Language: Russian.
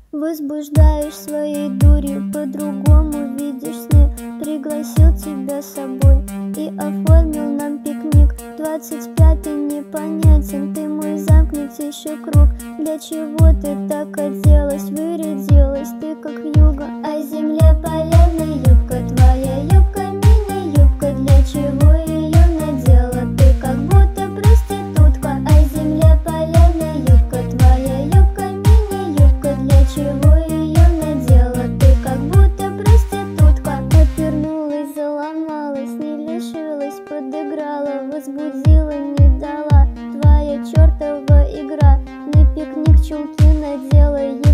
Возбуждаешь своей дурью, по-другому видишь сны. Пригласил тебя с собой и оформил нам пикник. 25-й непонятен, ты мой замкнутейший круг. Для чего ты так оделась, вырядилась ты как вьюга? А земля полярная юбка, твоя юбка мини-юбка. Для чего ее надела, ты как будто проститутка? А земля полярная юбка, твоя юбка мини-юбка. Для чего ее надела, ты как будто проститутка? Отвернулась, заломалась, не лишилась, подыграла, возбудила, не дала. Твоя чертова игра, на пикник чулки надела.